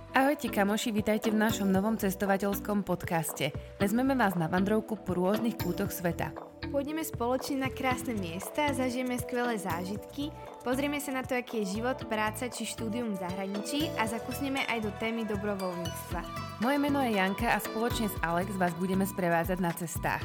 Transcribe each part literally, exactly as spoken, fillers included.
Ahojte kamoši, vítajte v našom novom cestovateľskom podcaste. Vezmeme vás na vandrovku po rôznych kútoch sveta. Pôjdeme spoločne na krásne miesta, zažijeme skvelé zážitky, pozrieme sa na to, aký je život, práca či štúdium v zahraničí a zakusneme aj do témy dobrovoľníctva. Moje meno je Janka a spoločne s Alex vás budeme sprevázať na cestách.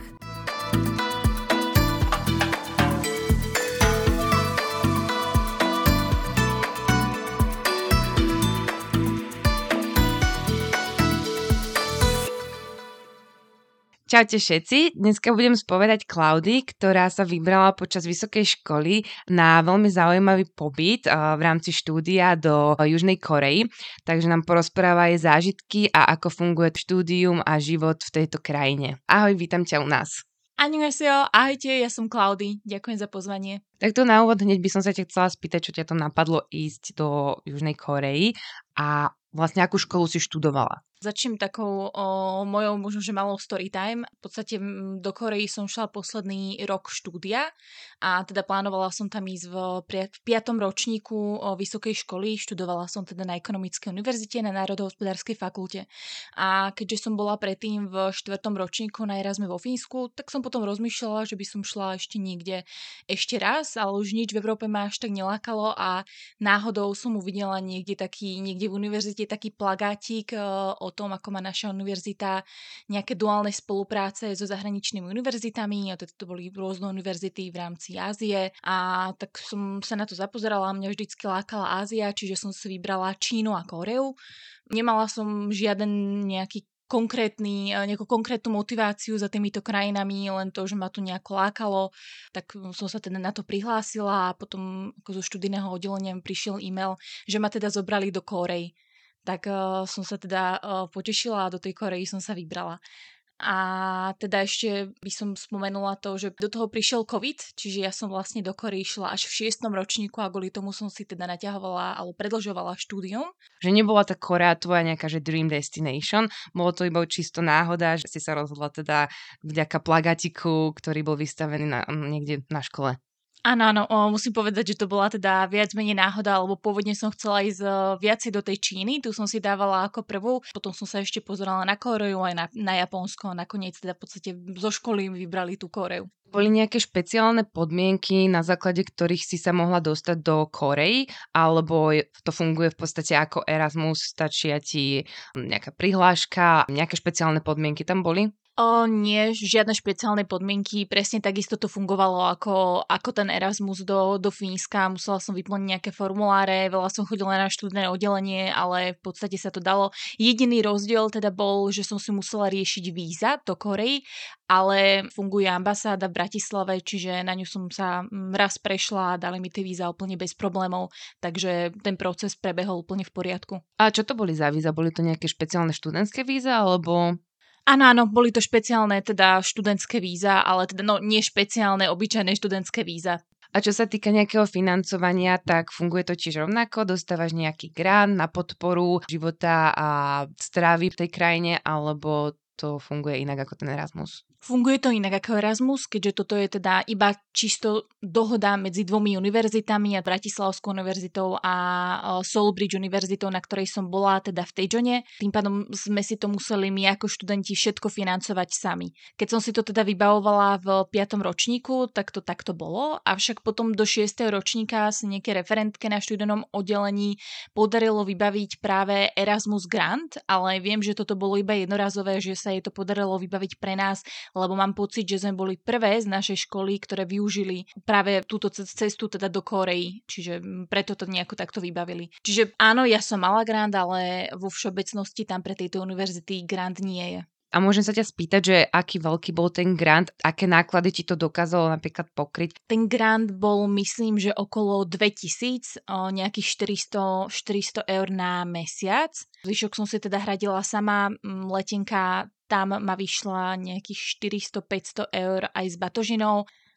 Čaute všetci, dneska budem spovedať Klaudy, ktorá sa vybrala počas vysokej školy na veľmi zaujímavý pobyt v rámci štúdia do Južnej Korei, takže nám porozpráva jej zážitky a ako funguje štúdium a život v tejto krajine. Ahoj, vítam ťa u nás. Annyeonghaseyo, ahojte, ja som Klaudy, ďakujem za pozvanie. Takto na úvod hneď by som sa ťa chcela spýtať, čo ťa to napadlo ísť do Južnej Korei a vlastne akú školu si študovala? Začnem takou o, mojou možno, že malou story time. V podstate do Korei som šla posledný rok štúdia a teda plánovala som tam ísť v, v piatom ročníku o, vysokej školy. Študovala som teda na Ekonomickej univerzite na Národohospodárskej fakulte. A keďže som bola predtým v štvrtom ročníku na Erasme vo Fínsku, tak som potom rozmýšľala, že by som šla ešte niekde ešte raz, ale už nič v Európe ma až tak nelákalo a náhodou som uvidela niekde taký, niekde v univerzite taký plagátik o tom, ako má naša univerzita nejaké duálne spolupráce so zahraničnými univerzitami a to, to boli rôzne univerzity v rámci Ázie a tak som sa na to zapozerala, mňa vždycky lákala Ázia, čiže som si vybrala Čínu a Koreu. Nemala som žiaden nejaký konkrétny, nejakú konkrétnu motiváciu za týmito krajinami, len to, že ma to nejako lákalo, tak som sa teda na to prihlásila a potom ako zo študijného oddelenia mi prišiel e-mail, že ma teda zobrali do Korei. Tak uh, som sa teda uh, potešila a do tej Korei som sa vybrala. A teda ešte by som spomenula to, že do toho prišiel COVID, čiže ja som vlastne do Korei šla až v šiestom ročníku a kvôli tomu som si teda naťahovala alebo predĺžovala štúdium. Že nebola tá Korea tvoja nejaká že dream destination, bolo to iba čisto náhoda, že si sa rozhodla teda vďaka plagatiku, ktorý bol vystavený na, niekde na škole. Áno, áno, o, musím povedať, že to bola teda viac menej náhoda, lebo pôvodne som chcela ísť uh, viacej do tej Číny, tu som si dávala ako prvú, potom som sa ešte pozerala na Koreu aj na, na Japonsko a nakoniec teda v podstate zo školy vybrali tú Koreu. Boli nejaké špeciálne podmienky, na základe ktorých si sa mohla dostať do Korei, alebo to funguje v podstate ako Erasmus, stačia ti nejaká prihláška, nejaké špeciálne podmienky tam boli? O, nie, žiadne špeciálne podmienky, presne takisto to fungovalo ako, ako ten Erasmus do, do Fínska, musela som vyplniť nejaké formuláre, veľa som chodila na študijné oddelenie, ale v podstate sa to dalo. Jediný rozdiel teda bol, že som si musela riešiť víza do Korei, ale funguje ambasáda v Bratislave, čiže na ňu som sa raz prešla a dali mi tie víza úplne bez problémov, takže ten proces prebehol úplne v poriadku. A čo to boli za víza? Boli to nejaké špeciálne študentské víza, alebo... Áno, áno, boli to špeciálne teda študentské víza, ale teda no nie špeciálne, obyčajné študentské víza. A čo sa týka nejakého financovania, tak funguje to tiež rovnako? Dostávaš nejaký grant na podporu života a strávy v tej krajine, alebo to funguje inak ako ten Erasmus? Funguje to inak ako Erasmus, keďže toto je teda iba čisto dohoda medzi dvomi univerzitami, a Bratislavskou univerzitou a Soulbridge univerzitou, na ktorej som bola, teda v Tejone. Tým pádom sme si to museli my ako študenti všetko financovať sami. Keď som si to teda vybavovala v piatom ročníku, tak to takto bolo, avšak potom do šiesteho ročníka sa nejaké referentke na študijnom oddelení podarilo vybaviť práve Erasmus Grant, ale viem, že toto bolo iba jednorazové, že sa jej to podarilo vybaviť pre nás, lebo mám pocit, že sme boli prvé z našej školy, ktoré využili práve túto cestu teda do Korei, čiže preto to nejako takto vybavili. Čiže áno, ja som mala grant, ale vo všeobecnosti tam pre tejto univerzity grant nie je. A môžem sa ťa spýtať, že aký veľký bol ten grant, aké náklady ti to dokázalo napríklad pokryť? Ten grant bol, myslím, že okolo dvetisíc, nejakých štyristo, štyristo eur na mesiac. Zvyšok som si teda hradila sama, letenka tam ma vyšla nejakých štyristo päťsto eur aj s batožinou.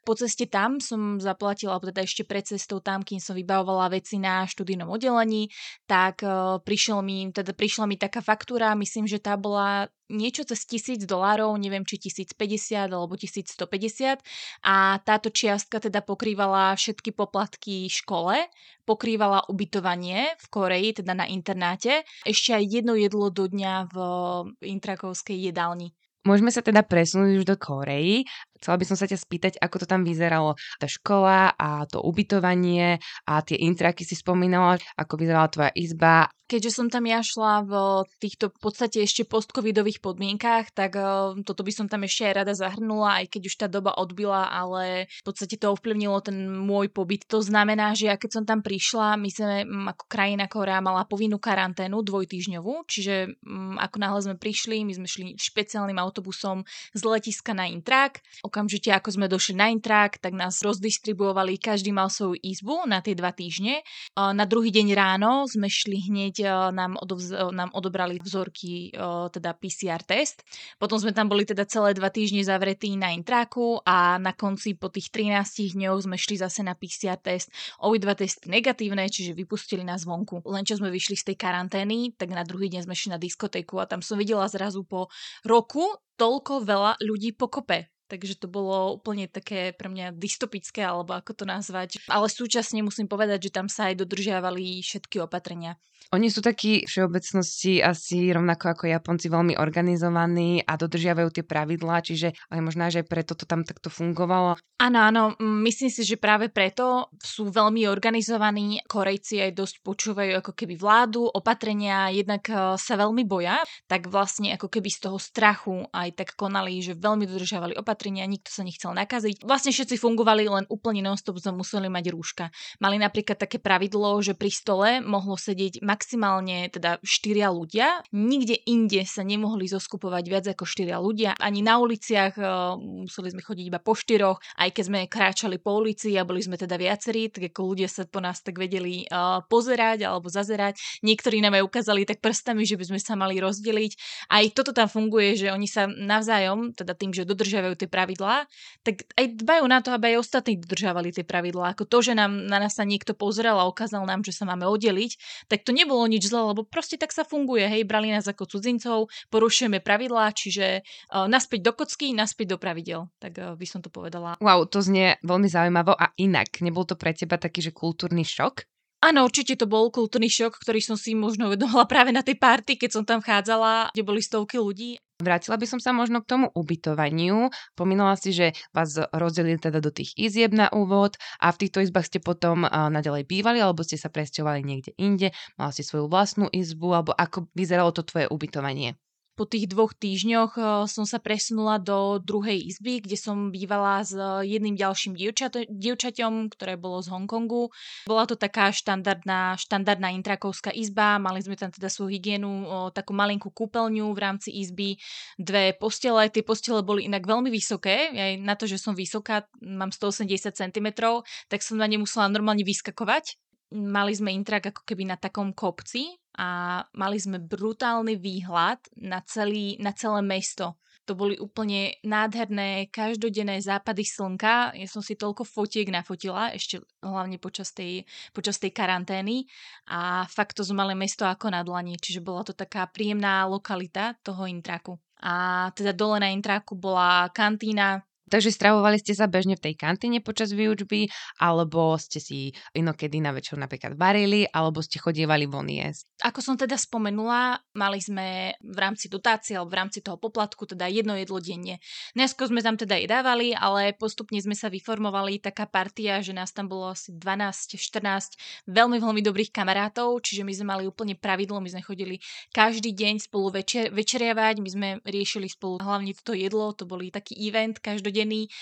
po ceste tam som zaplatila, alebo teda ešte pred cestou tam, kým som vybavovala veci na študijnom oddelení, tak uh, prišiel mi, teda prišla mi taká faktúra, myslím, že tá bola niečo cez tisíc dolárov, neviem, či tisíc päťdesiat alebo tisíc stopäťdesiat a táto čiastka teda pokrývala všetky poplatky škole, pokrývala ubytovanie v Koreji, teda na internáte, ešte aj jedno jedlo do dňa v intrakovskej jedálni. Môžeme sa teda presunúť už do Kórey. Chcela by som sa ťa spýtať, ako to tam vyzeralo, tá škola a to ubytovanie a tie intraky si spomínala, ako vyzerala tvoja izba. Keďže som tam ja šla v týchto v podstate ešte postcovidových podmienkách, tak uh, toto by som tam ešte aj rada zahrnula, aj keď už tá doba odbila, ale v podstate to ovplyvnilo ten môj pobyt. To znamená, že ja keď som tam prišla, my sme m, ako krajina Kórea mala povinnú karanténu dvojtýždňovú, čiže m, ako náhle sme prišli, my sme šli špeciálnym autobusom z letiska na Intrak. Okamžite ako sme došli na Intrak, tak nás rozdistribuovali, každý mal svoju izbu na tie dva týždne. Uh, na druhý deň ráno sme šli hneď Nám, odovz- nám odobrali vzorky, teda pé cé er test. Potom sme tam boli teda celé dva týždne zavretí na Intraku a na konci po tých trinástich dňoch sme šli zase na pé cé er test. Obidva testy negatívne, čiže vypustili nás vonku. Len čo sme vyšli z tej karantény, tak na druhý deň sme šli na diskotéku a tam som videla zrazu po roku toľko veľa ľudí pokope. Takže to bolo úplne také pre mňa dystopické, alebo ako to nazvať. Ale súčasne musím povedať, že tam sa aj dodržiavali všetky opatrenia. Oni sú takí všeobecnosti asi rovnako ako Japonci veľmi organizovaní a dodržiavajú tie pravidlá, čiže aj možná, že preto to tam takto fungovalo. Áno, áno, myslím si, že práve preto sú veľmi organizovaní. Korejci aj dosť počúvajú ako keby vládu, opatrenia, jednak sa veľmi boja, tak vlastne ako keby z toho strachu aj tak konali, že veľmi dodržiavali opatrenia, nikto sa nechcel nakaziť. Vlastne všetci fungovali, len úplne non-stop sme museli mať rúška. Mali napríklad také pravidlo, že pri stole mohlo sedieť maximálne teda štyria ľudia. Nikde inde sa nemohli zoskupovať viac ako štyria ľudia. Ani na uliciach uh, museli sme chodiť iba po štyroch, aj keď sme kráčali po ulici a boli sme teda viacerí, tak ako ľudia sa po nás tak vedeli uh, pozerať alebo zazerať. Niektorí nám aj ukázali tak prstami, že by sme sa mali rozdeliť. Aj toto tam funguje, že oni sa navzájom, teda tým, že dodržiavajú tie pravidlá, tak aj dbajú na to, aby aj ostatní dodržiavali tie pravidlá. Ako to, že nám na nás sa niekto pozrel a ukázal nám, že sa máme oddeliť, tak to nebolo nič zlé, lebo proste tak sa funguje. Hej, brali nás ako cudzincov, porušujeme pravidlá, čiže uh, naspäť do kocky, naspäť do pravidel. Tak uh, by som to povedala. Wow, to znie veľmi zaujímavo a inak. Nebol to pre teba taký, že kultúrny šok? Áno, určite to bol kultúrny šok, ktorý som si možno uvedomila práve na tej party, keď som tam chádzala, kde boli stovky ľudí. Vrátila by som sa možno k tomu ubytovaniu. Pomínala si, že vás rozdelili teda do tých izieb na úvod a v týchto izbách ste potom uh, naďalej bývali alebo ste sa presťahovali niekde inde, mala si svoju vlastnú izbu alebo ako vyzeralo to tvoje ubytovanie? Po tých dvoch týždňoch som sa presunula do druhej izby, kde som bývala s jedným ďalším dievčat- dievčaťom, ktoré bolo z Hongkongu. Bola to taká štandardná, štandardná intrakovská izba, mali sme tam teda svoju hygienu, takú malinkú kúpeľňu v rámci izby, dve postele. Tie postele boli inak veľmi vysoké, aj na to, že som vysoká, mám stoosemdesiat centimetrov, tak som na ne musela normálne vyskakovať. Mali sme intrak ako keby na takom kopci a mali sme brutálny výhľad na, celý, na celé mesto. To boli úplne nádherné každodenné západy slnka. Ja som si toľko fotiek nafotila, ešte hlavne počas tej, počas tej karantény. A fakt to sme mali mesto ako na dlani, čiže bola to taká príjemná lokalita toho intraku. A teda dole na intraku bola kantína. Takže stravovali ste sa bežne v tej kantíne počas výučby, alebo ste si inokedy na večer napríklad varili, alebo ste chodievali von jesť? Ako som teda spomenula, mali sme v rámci dotácie alebo v rámci toho poplatku teda jedno jedlo denne. Dnesko sme tam teda jedávali, ale postupne sme sa vyformovali taká partia, že nás tam bolo asi dvanásť štrnásť veľmi, veľmi dobrých kamarátov, čiže my sme mali úplne pravidlo, my sme chodili každý deň spolu večer, večeriavať, my sme riešili spolu hlavne toto jedlo, to boli taký event každodenný.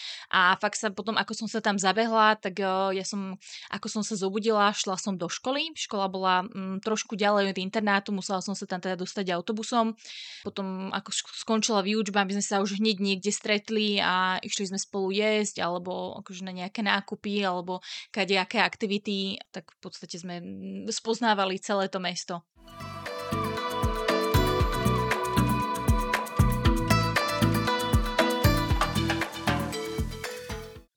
A fakt sa potom, ako som sa tam zabehla, tak uh, ja som, ako som sa zobudila, šla som do školy. Škola bola um, trošku ďalej od internátu, musela som sa tam teda dostať autobusom. Potom, ako skončila výučba, my sme sa už hneď niekde stretli a išli sme spolu jesť, alebo akože na nejaké nákupy, alebo kadejaké aktivity, tak v podstate sme spoznávali celé to mesto.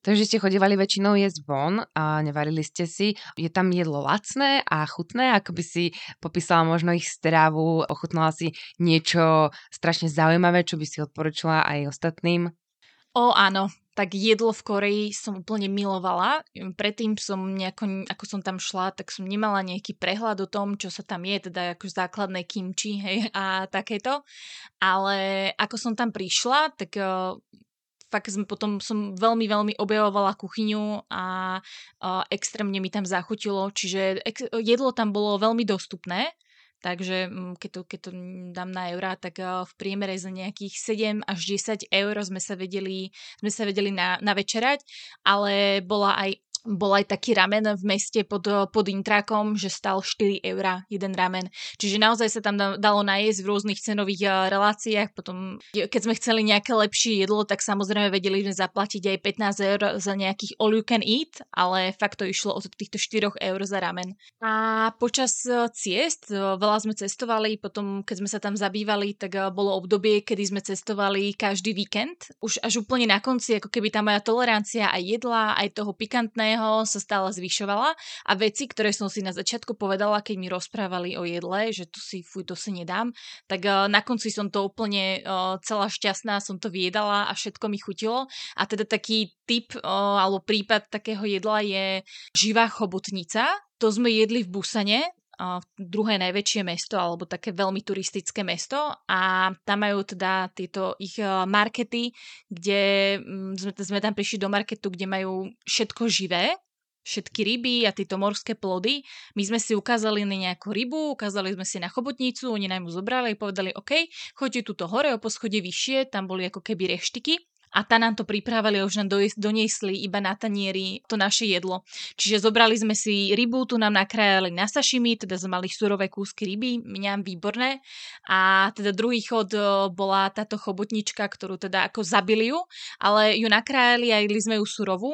Takže ste chodívali väčšinou jesť von a nevarili ste si. Je tam jedlo lacné a chutné? Ako by si popísala možno ich stravu? Ochutnala si niečo strašne zaujímavé, čo by si odporučila aj ostatným? O áno, tak jedlo v Koreji som úplne milovala. Predtým som nejako, ako som tam šla, tak som nemala nejaký prehľad o tom, čo sa tam je, teda ako základné kimči, hej, a takéto. Ale ako som tam prišla, tak uh, fakt som potom som veľmi, veľmi objavovala kuchyňu a uh, extrémne mi tam zachutilo, čiže ex- jedlo tam bolo veľmi dostupné. Takže keď to, keď to dám na eurá, tak v priemere za nejakých sedem až desať eur sme sa vedeli, sme sa vedeli na, navečerať, ale bola aj bol aj taký ramen v meste pod, pod Intrákom, že stal štyri eurá jeden ramen. Čiže naozaj sa tam dalo najesť v rôznych cenových reláciách. Potom, keď sme chceli nejaké lepšie jedlo, tak samozrejme vedeli sme zaplatiť aj pätnásť eur za nejakých all you can eat, ale fakt to išlo od týchto štyri eur za ramen. A počas ciest, veľa sme cestovali, potom keď sme sa tam zabývali, tak bolo obdobie, kedy sme cestovali každý víkend. Už až úplne na konci, ako keby tá moja tolerancia aj jedla, aj toho pikantného sa stále zvyšovala a veci, ktoré som si na začiatku povedala, keď mi rozprávali o jedle, že to si, fuj, to si nedám, tak uh, na konci som to úplne uh, celá šťastná, som to vyjedala a všetko mi chutilo. A teda taký typ uh, alebo prípad takého jedla je živá chobotnica. To sme jedli v Busane, uh, druhé najväčšie mesto, alebo také veľmi turistické mesto a tam majú teda tieto ich uh, markety, kde um, sme, sme tam prišli do marketu, kde majú všetko živé, všetky ryby a tieto morské plody. My sme si ukázali na nejakú rybu, ukázali sme si na chobotnicu, oni nám ju zobrali a povedali, OK, choďte tuto hore o poschodie vyššie, tam boli ako keby reštiky. A tá nám to pripravili a už nám doniesli iba na tanieri to naše jedlo. Čiže zobrali sme si rybu, tu nám nakrájali na sashimi, teda sme mali surové kúsky ryby, mňam výborné. A teda druhý chod bola táto chobotnička, ktorú teda ako zabili ju, ale ju nakrájali a jedli sme ju surovú.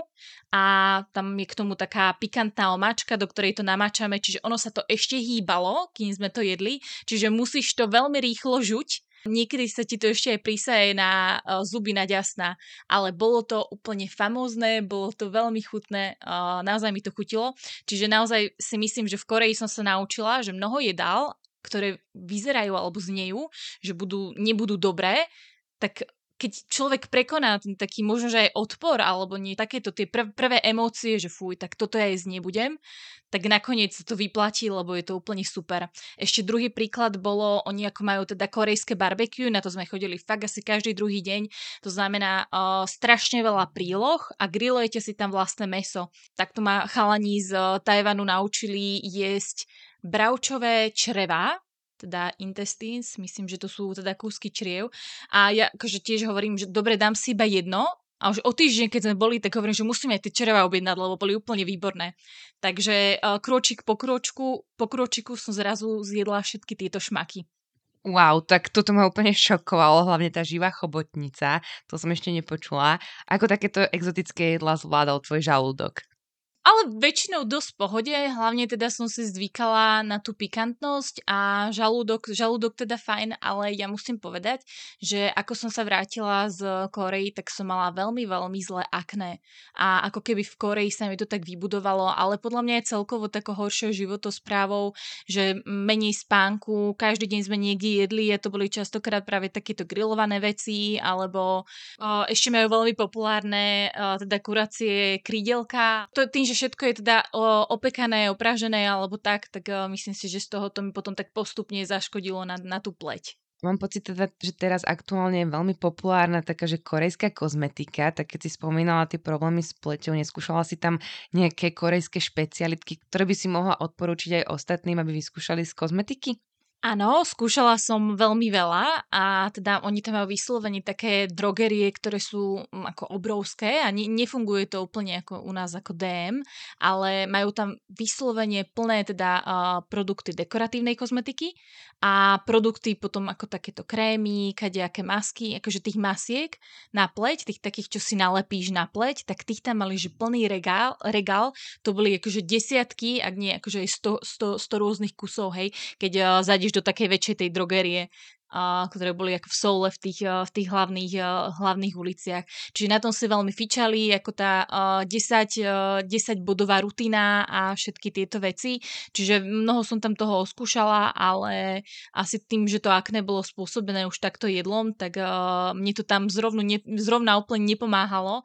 A tam je k tomu taká pikantná omáčka, do ktorej to namáčame, čiže ono sa to ešte hýbalo, kým sme to jedli, čiže musíš to veľmi rýchlo žuť. Niekedy sa ti to ešte aj prísaje na uh, zuby na ďasná, ale bolo to úplne famózne, bolo to veľmi chutné, uh, naozaj mi to chutilo. Čiže naozaj si myslím, že v Koreji som sa naučila, že mnoho jedál, ktoré vyzerajú alebo znejú, že budú, nebudú dobré, tak keď človek prekoná ten taký možno, že aj odpor alebo nie takéto tie prv, prvé emócie, že fuj, tak toto ja jesť nebudem, tak nakoniec to vyplatí, lebo je to úplne super. Ešte druhý príklad bolo, oni ako majú teda korejské barbecue, na to sme chodili fakt asi každý druhý deň, to znamená uh, strašne veľa príloh a grillujete si tam vlastné mäso. Takto ma chalani z uh, Tajvanu naučili jesť bravčové črevá, teda intestines, myslím, že to sú teda kúsky čriev. A ja akože tiež hovorím, že dobre, dám si iba jedno. A už o týždeň, keď sme boli, tak hovorím, že musíme aj tie čreva objednať, lebo boli úplne výborné. Takže uh, krôčik po krôčku, po krôčiku som zrazu zjedla všetky tieto šmaky. Wow, tak toto ma úplne šokovalo, hlavne tá živá chobotnica, to som ešte nepočula. Ako takéto exotické jedlá zvládal tvoj žalúdok? Ale väčšinou dosť v pohode, hlavne teda som si zvykala na tú pikantnosť a žalúdok, žalúdok teda fajn, ale ja musím povedať, že ako som sa vrátila z Korei, tak som mala veľmi, veľmi zlé akné. A ako keby v Koreji sa mi to tak vybudovalo, ale podľa mňa je celkovo takou horšou životosprávou, že menej spánku, každý deň sme niekde jedli a to boli častokrát práve takéto grillované veci, alebo o, ešte majú veľmi populárne o, teda kuracie krídelka. To tým, že všetko je teda o, opekané, opražené alebo tak, tak o, myslím si, že z toho to mi potom tak postupne zaškodilo na, na tú pleť. Mám pocit teda, že teraz aktuálne je veľmi populárna taká, že korejská kozmetika, tak keď si spomínala tie problémy s pleťou, neskúšala si tam nejaké korejské špecialitky, ktoré by si mohla odporúčiť aj ostatným, aby vyskúšali z kozmetiky? Áno, skúšala som veľmi veľa a teda oni tam majú vyslovene také drogerie, ktoré sú um, ako obrovské a ne, nefunguje to úplne ako u nás ako dé em, ale majú tam vyslovene plné teda uh, produkty dekoratívnej kozmetiky a produkty potom ako takéto krémy, kadejaké masky, akože tých masiek na pleť, tých takých, čo si nalepíš na pleť, tak tých tam mali, že plný regál, regál to boli akože desiatky, ak nie akože sto, sto, sto rôznych kusov, hej, keď uh, zadieš do takej väčšej tej drogerie. uh, ktoré boli ako v Soule v tých, uh, v tých hlavných, uh, hlavných uliciach. Čiže na tom si veľmi fičali, ako tá uh, desať, uh, desať bodová rutina a všetky tieto veci. Čiže mnoho som tam toho oskúšala, ale asi tým, že to akné bolo spôsobené už takto jedlom, tak uh, mne to tam zrovna, ne, zrovna úplne nepomáhalo.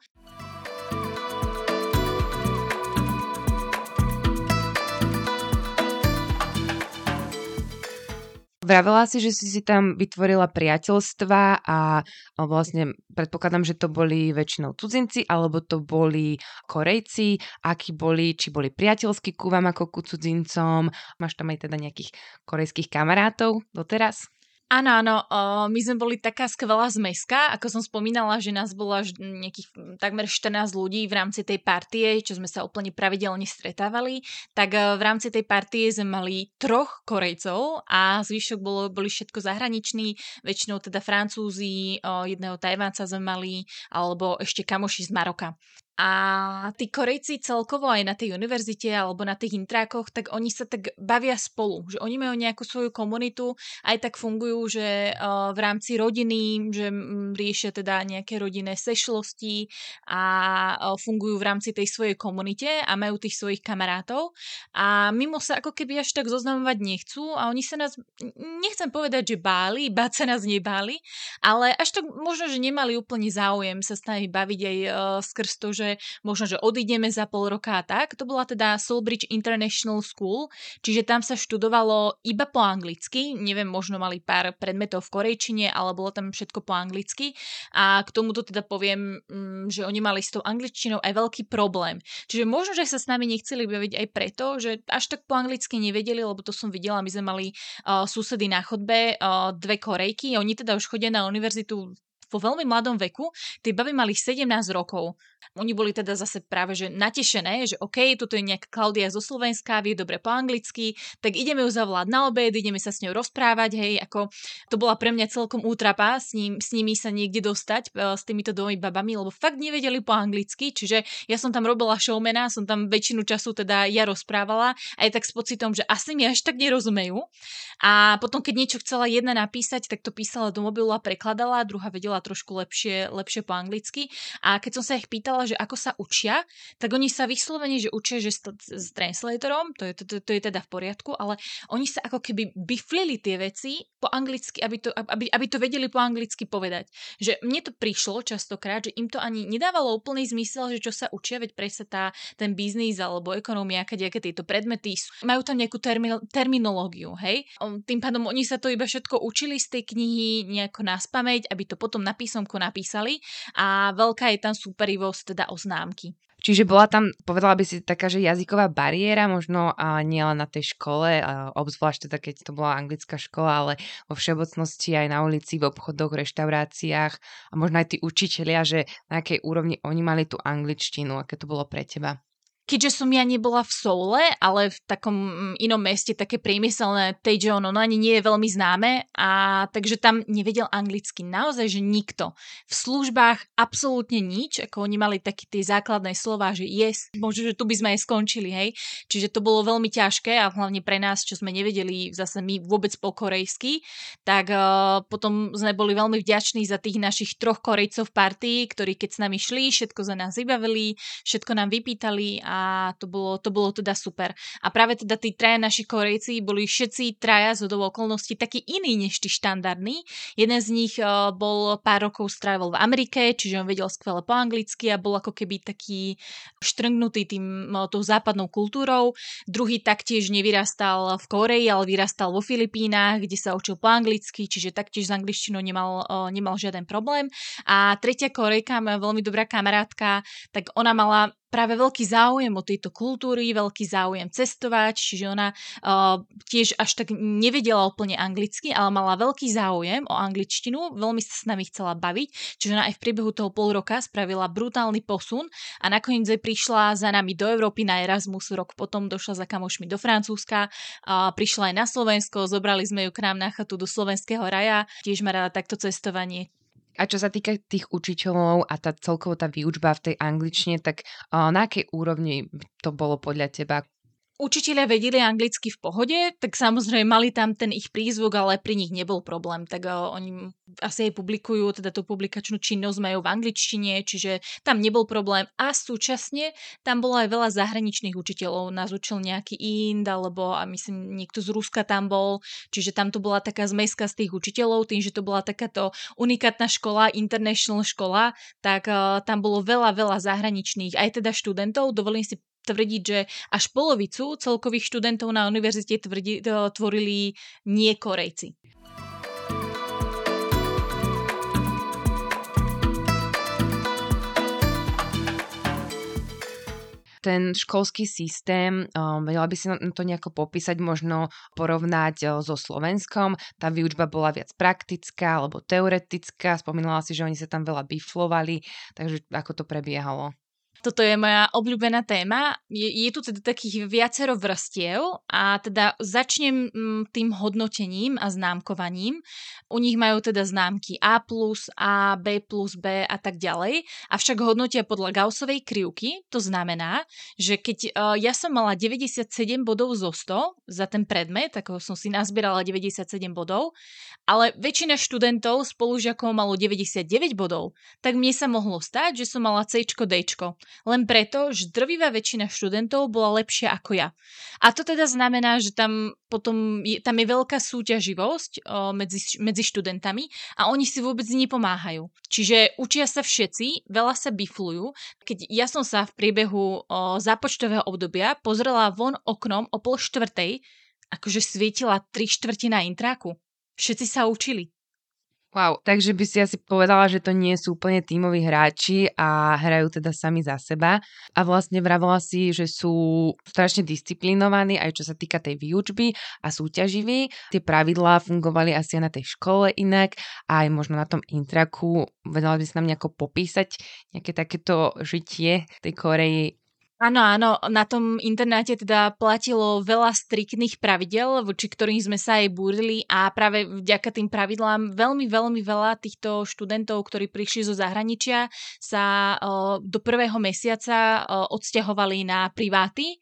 Vravela si, že si si tam vytvorila priateľstva a vlastne predpokladám, že to boli väčšinou cudzinci, alebo to boli Korejci, akí boli, či boli priateľskí ku vám ako ku cudzincom. Máš tam aj teda nejakých korejských kamarátov doteraz? Áno, áno, uh, my sme boli taká skvelá zmeska, ako som spomínala, že nás bolo až nejakých takmer štrnásť ľudí v rámci tej partie, čo sme sa úplne pravidelne stretávali, tak uh, v rámci tej partie sme mali troch Korejcov a zvyšok bolo, boli všetko zahraniční, väčšinou teda Francúzi, uh, jedného Tajvánca sme mali, alebo ešte kamoši z Maroka. A tí Korejci celkovo aj na tej univerzite alebo na tých intrákoch, tak oni sa tak bavia spolu, že oni majú nejakú svoju komunitu, aj tak fungujú, že uh, v rámci rodiny, že m, riešia teda nejaké rodinné sešlosti a uh, fungujú v rámci tej svojej komunite a majú tých svojich kamarátov a mimo sa ako keby až tak zoznamovať nechcú a oni sa nás, nechcem povedať, že báli, báť sa nás nebáli, ale až tak možno, že nemali úplne záujem sa s nami baviť aj uh, skrz to, že možno, že odídeme za pol roka a tak. To bola teda Soulbridge International School, čiže tam sa študovalo iba po anglicky, neviem, možno mali pár predmetov v korejčine, ale bolo tam všetko po anglicky a k tomuto teda poviem, že oni mali s tou angličtinou aj veľký problém. Čiže možno, že sa s nami nechceli baviť aj preto, že až tak po anglicky nevedeli, lebo to som videla, my sme mali uh, susedy na chodbe, uh, dve Korejky, oni teda už chodia na univerzitu vo veľmi mladom veku, tie baby mali sedemnásť rokov. Oni boli teda zase práve že natešené, že OK, toto je nejaká Klaudia zo Slovenska, vie dobre po anglicky, tak ideme ju zavolať na obed, ideme sa s ňou rozprávať, hej, ako to bola pre mňa celkom útrapa s, ním, s nimi sa niekde dostať, s týmito dvomi babami, lebo fakt nevedeli po anglicky, čiže ja som tam robila showmana, som tam väčšinu času teda ja rozprávala, aj tak s pocitom, že asi mi až tak nerozumejú. A potom, keď niečo chcela jedna napísať, tak to písala do mobilu a prekladala, druhá vedela trošku lepšie, lepšie po anglicky. A keď som sa ich pýtala, že ako sa učia, tak oni sa vyslovene, že učia, že s, s translatorom, to je, to, to, to je teda v poriadku, ale oni sa ako keby biflili tie veci po anglicky, aby to, aby, aby to vedeli po anglicky povedať. Že mne to prišlo častokrát, že im to ani nedávalo úplný zmysel, že čo sa učia, veď predsa tá, ten biznis alebo ekonómia, aké tieto predmety, majú tam nejakú termi, terminológiu, hej? Tým pádom oni sa to iba všetko učili z tej knihy nejako naspamäť, aby to potom na písomku napísali a veľká je tam súperivosť teda o známky. Čiže bola tam, povedala by si, taká, že jazyková bariéra, možno a nielen na tej škole, a obzvlášť teda, keď to bola anglická škola, ale vo všeobecnosti aj na ulici, v obchodoch, reštauráciách a možno aj tí učitelia, že na akej úrovni oni mali tú angličtinu, aké to bolo pre teba? Keďže som ja nebola v Soule, ale v takom inom meste, také priemyselné, takže ono ani nie je veľmi známe, a takže tam nevedel anglicky naozaj, že nikto. V službách absolútne nič, ako oni mali také tie základné slová, že yes, možno, že tu by sme aj skončili, hej. Čiže to bolo veľmi ťažké a hlavne pre nás, čo sme nevedeli zase my vôbec po korejsky, tak uh, potom sme boli veľmi vďační za tých našich troch Korejcov v partii, ktorí keď s nami šli, všetko za nás vybavili, všetko nám vypýtali a a to bolo, to bolo teda super. A práve teda tí traja naši Korejci boli všetci traja z hodou okolností takí iní než tí štandardní. Jeden z nich uh, bol pár rokov strávil v Amerike, čiže on vedel skvele po anglicky a bol ako keby taký štrngnutý tým, uh, tou západnou kultúrou. Druhý taktiež nevyrastal v Koreji, ale vyrastal vo Filipínach, kde sa učil po anglicky, čiže taktiež s angličtinou nemal, uh, nemal žiaden problém. A tretia Korejka, moja veľmi dobrá kamarátka, tak ona mala práve veľký záujem o tejto kultúry, veľký záujem cestovať, čiže ona uh, tiež až tak nevedela úplne anglicky, ale mala veľký záujem o angličtinu, veľmi sa s nami chcela baviť, čiže ona aj v priebehu toho pol roka spravila brutálny posun a nakoniec aj prišla za nami do Európy na Erasmus, rok potom došla za kamošmi do Francúzska, uh, prišla aj na Slovensko, zobrali sme ju k nám na chatu do slovenského raja, tiež má rada takto cestovanie. A čo sa týka tých učiteľov a tá celkovo tá výučba v tej angličtine, tak uh, na akej úrovni to bolo podľa teba? učitelia vedeli anglicky v pohode, tak samozrejme mali tam ten ich prízvuk, ale pri nich nebol problém. Tak uh, oni asi aj publikujú, teda tú publikačnú činnosť majú v angličtine, čiže tam nebol problém. A súčasne tam bolo aj veľa zahraničných učiteľov. Nás učil nejaký Ind, alebo a myslím, niekto z Ruska tam bol. Čiže tam to bola taká zmeska z tých učiteľov, tým, že to bola takáto unikátna škola, international škola, tak uh, tam bolo veľa, veľa zahraničných, aj teda študentov. Dovolím si tvrdiť, že až polovicu celkových študentov na univerzite tvrdí, tvorili nie Korejci. Ten školský systém, um, vedela by si to nejako popísať, možno porovnať uh, so Slovenskom. Tá výučba bola viac praktická alebo teoretická. Spomínala si, že oni sa tam veľa biflovali, takže ako to prebiehalo? Toto je moja obľúbená téma. Je, je tu teda takých viacero vrstiev a teda začnem tým hodnotením a známkovaním. U nich majú teda známky A plus, A, B plus, B a tak ďalej. Avšak hodnotia podľa Gaussovej krivky. To znamená, že keď uh, ja som mala deväťdesiatsedem bodov zo sto za ten predmet, ako som si nazbierala deväťdesiatsedem bodov, ale väčšina študentov spolužiakov malo deväťdesiatdeväť bodov, tak mne sa mohlo stať, že som mala Cčko, Dčko. Len preto, že drvivá väčšina študentov bola lepšia ako ja. A to teda znamená, že tam potom je, tam je veľká súťaživosť o, medzi, medzi študentami a oni si vôbec nepomáhajú. Čiže učia sa všetci, veľa sa biflujú. Keď ja som sa v priebehu o, zápočtového obdobia pozrela von oknom o pol štvrtej, akože svietila tri štvrtina intráku. Všetci sa učili. Wow, takže by si asi povedala, že to nie sú úplne tímoví hráči a hrajú teda sami za seba. A vlastne vravela si, že sú strašne disciplinovaní, aj čo sa týka tej výučby a súťaživí. Tie pravidlá fungovali asi aj na tej škole inak, a aj možno na tom intraku. Vedela by si nám nejako popísať nejaké takéto žitie tej Koreji? Áno, áno, na tom internáte teda platilo veľa striktných pravidel, voči ktorým sme sa aj búrili a práve vďaka tým pravidlám veľmi, veľmi veľa týchto študentov, ktorí prišli zo zahraničia, sa o, do prvého mesiaca o, odsťahovali na priváty,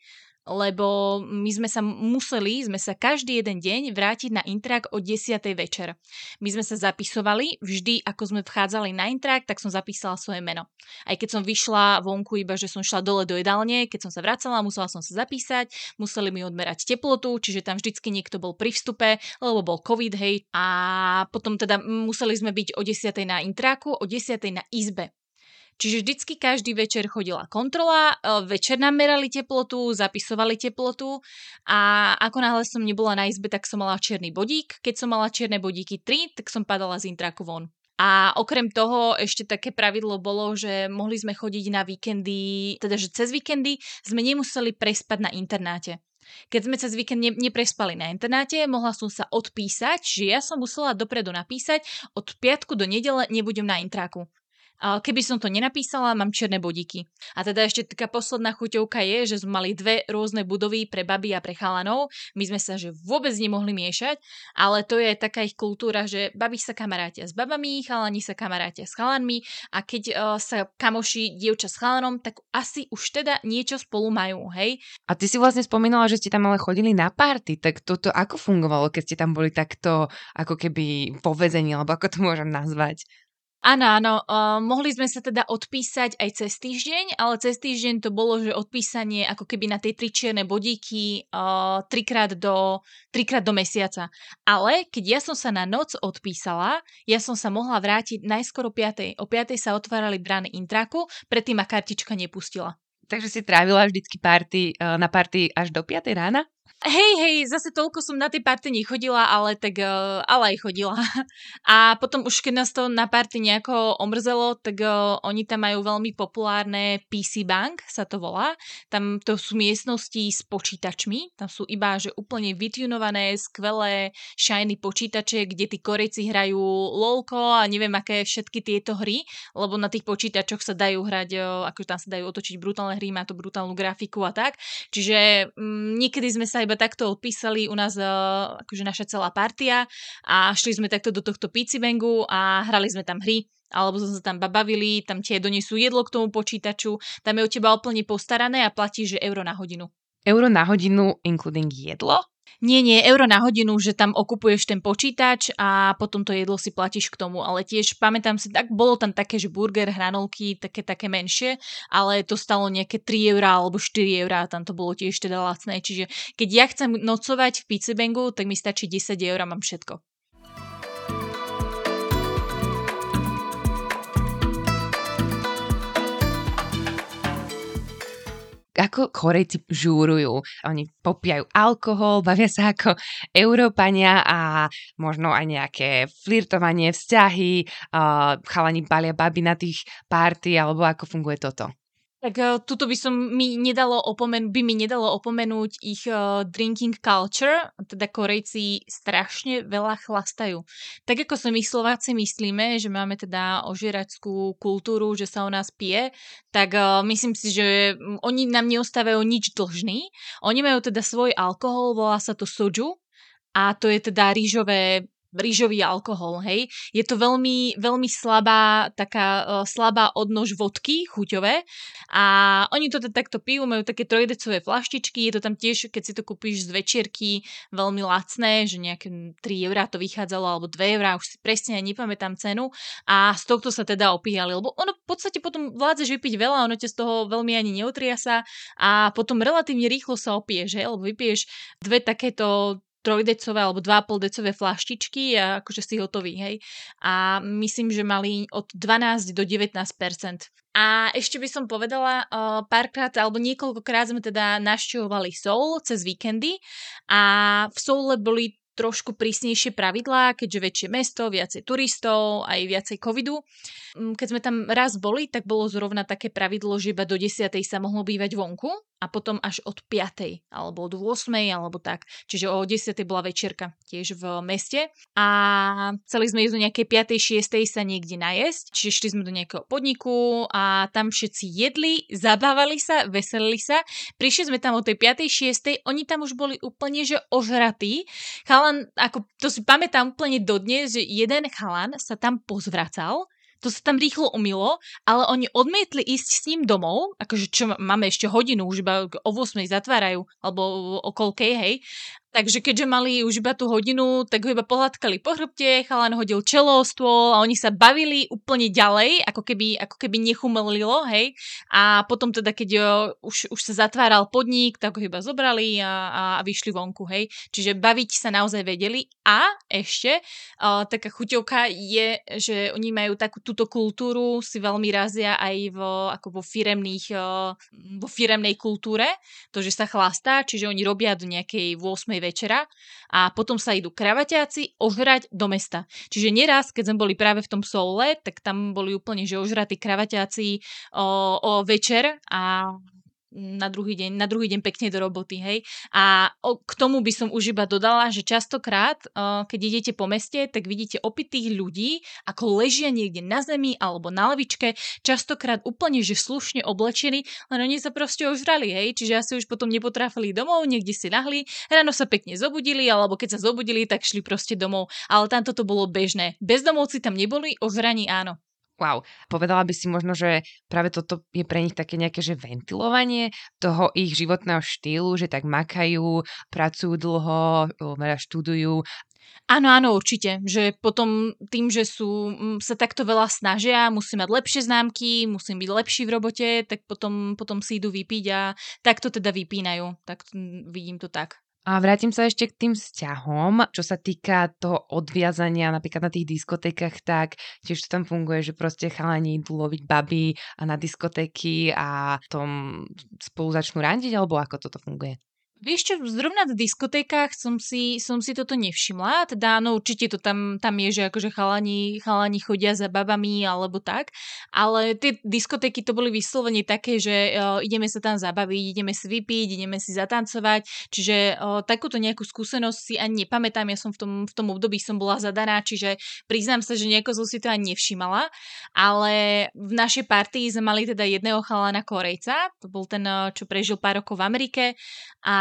lebo my sme sa museli, sme sa každý jeden deň vrátiť na intrak o desiatej večer. My sme sa zapisovali, vždy ako sme vchádzali na intrak, tak som zapísala svoje meno. Aj keď som vyšla vonku, iba že som šla dole do jedálne, keď som sa vracala, musela som sa zapísať, museli mi odmerať teplotu, čiže tam vždycky niekto bol pri vstupe, lebo bol covid, hej, a potom teda museli sme byť o desiatej na intraku, o desiatej na izbe. Čiže vždycky každý večer chodila kontrola, večer nám merali teplotu, zapisovali teplotu a ako náhle som nebola na izbe, tak som mala čierny bodík. Keď som mala čierne bodíky tri, tak som padala z intraku von. A okrem toho ešte také pravidlo bolo, že mohli sme chodiť na víkendy, teda že cez víkendy sme nemuseli prespať na internáte. Keď sme cez víkend ne- neprespali na internáte, mohla som sa odpísať, že ja som musela dopredu napísať, od piatku do nedele nebudem na intráku. Keby som to nenapísala, mám čierne bodíky. A teda ešte taká posledná chuťovka je, že sme mali dve rôzne budovy pre baby a pre chalanov. My sme sa že vôbec nemohli miešať, ale to je taká ich kultúra, že baby sa kamarátia s babami, chalani sa kamarátia s chalanmi a keď uh, sa kamoší dievča s chalanom, tak asi už teda niečo spolu majú, hej? A ty si vlastne spomínala, že ste tam ale chodili na party, tak toto ako fungovalo, keď ste tam boli takto ako keby povezení, alebo ako to môžem nazvať? Áno, áno, uh, mohli sme sa teda odpísať aj cez týždeň, ale cez týždeň to bolo, že odpísanie ako keby na tej tri čierne bodíky uh, trikrát, do, trikrát do mesiaca. Ale keď ja som sa na noc odpísala, ja som sa mohla vrátiť najskôr o piatej. O piatej sa otvárali brány intraku, predtým ma kartička nepustila. Takže si trávila vždycky party, uh, na party až do piatej rána? Hej, hej, zase toľko som na tej party nechodila, ale tak, uh, ale aj chodila. A potom už keď nás to na party nejako omrzelo, tak uh, oni tam majú veľmi populárne pé cé Bank, sa to volá. Tam to sú miestnosti s počítačmi, tam sú iba, že úplne vytunované, skvelé, shiny počítače, kde tí Korejci hrajú lolko a neviem aké všetky tieto hry, lebo na tých počítačoch sa dajú hrať, uh, ako tam sa dajú otočiť brutálne hry, má to brutálnu grafiku a tak. Čiže um, niekedy sme sa iba takto odpísali u nás uh, akože naša celá partia a šli sme takto do tohto pé cé Banku a hrali sme tam hry, alebo sme sa tam bavili, tam tie donesú jedlo k tomu počítaču, tam je o teba úplne postarané a platí, že euro na hodinu. Euro na hodinu including jedlo? Nie, nie, euro na hodinu, že tam okupuješ ten počítač a potom to jedlo si platíš k tomu, ale tiež pamätám si, tak bolo tam také, že burger, hranolky, také, také menšie, ale to stalo nejaké tri eurá alebo štyri eurá, tam to bolo tiež teda lacné, čiže keď ja chcem nocovať v Pizzibangu, tak mi stačí desať eur a mám všetko. Ako Korejci žúrujú. Oni popíjajú alkohol, bavia sa ako Európania a možno aj nejaké flirtovanie, vzťahy, uh, chalani balia baby na tých party, alebo ako funguje toto? Tak uh, tuto by som mi nedalo opomen- by mi nedalo opomenúť ich uh, drinking culture, teda Korejci strašne veľa chlastajú. Tak ako sa my Slováci myslíme, že máme teda ožieračskú kultúru, že sa o nás pije, tak uh, myslím si, že oni nám neostávajú nič dlžný. Oni majú teda svoj alkohol, volá sa to soju a to je teda rýžové rýžový alkohol, hej. Je to veľmi, veľmi slabá, taká uh, slabá odnož vodky, chuťové a oni to teda takto pijú, majú také trojdecové flaštičky, je to tam tiež, keď si to kúpiš z večierky, veľmi lacné, že nejaké tri eurá to vychádzalo, alebo dve eurá, už si presne nepamätám cenu a z tohto sa teda opíjali, lebo ono v podstate potom vládzeš vypiť veľa, ono ťa z toho veľmi ani neutriasa a potom relatívne rýchlo sa opiješ, hej, lebo vypiješ dve takéto trojdecové alebo dva a pol decové flaštičky a akože si hotový, hej. A myslím, že mali od dvanásť do devätnásť percent. A ešte by som povedala, uh, párkrát alebo niekoľkokrát sme teda navštevovali Seoul cez víkendy a v Soule boli trošku prísnejšie pravidlá, keďže väčšie mesto, viacej turistov, aj viacej covidu. Keď sme tam raz boli, tak bolo zrovna také pravidlo, že iba do desiatej sa mohlo bývať vonku a potom až od piatej alebo od ôsmej alebo tak. Čiže o desiatej bola večerka tiež v meste a chceli sme ísť do nejakej piatej šiestej sa niekde najesť, čiže šli sme do nejakého podniku a tam všetci jedli, zabávali sa, veselili sa. Prišli sme tam o tej piatej šiestej, oni tam už boli úplne že ožratí. Chalan, ako to si pamätám úplne dodnes, že jeden chalan sa tam pozvracal, to sa tam rýchlo umylo, ale oni odmietli ísť s ním domov, akože čo máme ešte hodinu, už iba o ôsmej zatvárajú, alebo o koľkej, hej. Takže keďže mali už iba tú hodinu, tak ho iba pohľadkali po chrbte, chalan hodil čelo o stôl a oni sa bavili úplne ďalej, ako keby, ako keby nechumelilo, hej. A potom teda, keď jo, už, už sa zatváral podnik, tak ho iba zobrali a, a, a vyšli vonku, hej. Čiže baviť sa naozaj vedeli. A ešte uh, taká chuťovka je, že oni majú takú túto kultúru, si veľmi razia aj vo, ako vo firemných, uh, vo firemnej kultúre, to, že sa chlastá, čiže oni robia do nejakej ôsmej večera a potom sa idú kravaťáci ožrať do mesta. Čiže nieraz, keď sme boli práve v tom Soule, tak tam boli úplne že ožratí kravaťáci o, o večer a na druhý deň, na druhý deň pekne do roboty, hej. A o, k tomu by som už iba dodala, že častokrát, o, keď idete po meste, tak vidíte opitých ľudí, ako ležia niekde na zemi alebo na lavičke, častokrát úplne, že slušne oblečení, len oni sa proste ožrali, hej. Čiže asi už potom nepotráfali domov, niekde si ľahli, ráno sa pekne zobudili, alebo keď sa zobudili, tak šli proste domov. Ale tamto to bolo bežné. Bezdomovci tam neboli, ožraní áno. Wow, povedala by si možno, že práve toto je pre nich také nejaké že ventilovanie toho ich životného štýlu, že tak makajú, pracujú dlho, veľa študujú. Áno, áno, určite, že potom tým, že sú, sa takto veľa snažia, musí mať lepšie známky, musím byť lepší v robote, tak potom, potom si idú vypiť a takto teda vypínajú, tak vidím to tak. A vrátim sa ešte k tým vzťahom, čo sa týka toho odviazania napríklad na tých diskotékach, tak tiež to tam funguje, že proste chalani idú loviť baby a na diskotéky a tom spolu začnú randiť, alebo ako toto funguje? Vieš čo, zrovna v diskotékach som si, som si toto nevšimla, teda no určite to tam, tam je, že akože chalani, chalani chodia za babami alebo tak, ale tie diskotéky to boli vyslovene také, že uh, ideme sa tam zabaviť, ideme si vypiť, ideme si zatancovať, čiže uh, takúto nejakú skúsenosť si ani nepamätám, ja som v tom, v tom období som bola zadaná, čiže priznám sa, že nejako som si to ani nevšimala, ale v našej partii sme mali teda jedného chalana Korejca, to bol ten, čo prežil pár rokov v Amerike a